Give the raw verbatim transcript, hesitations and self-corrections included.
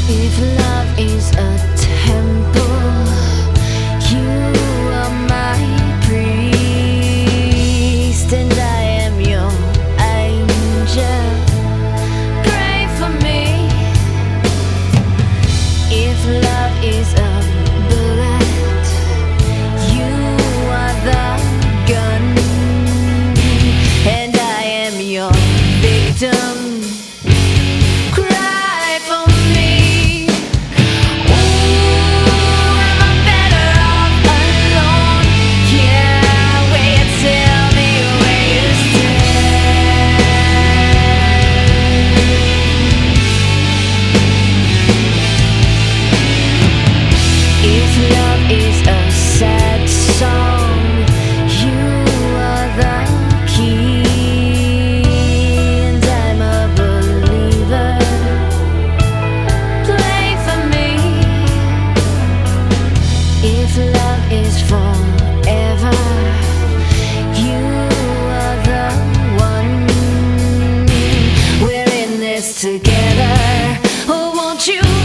If love is a temple, you are my priest, and I am your angel. Pray for me. If love is a bullet, you are the gun, and I am your victim. If love is forever, you are the one. We're in this together. Oh, won't you?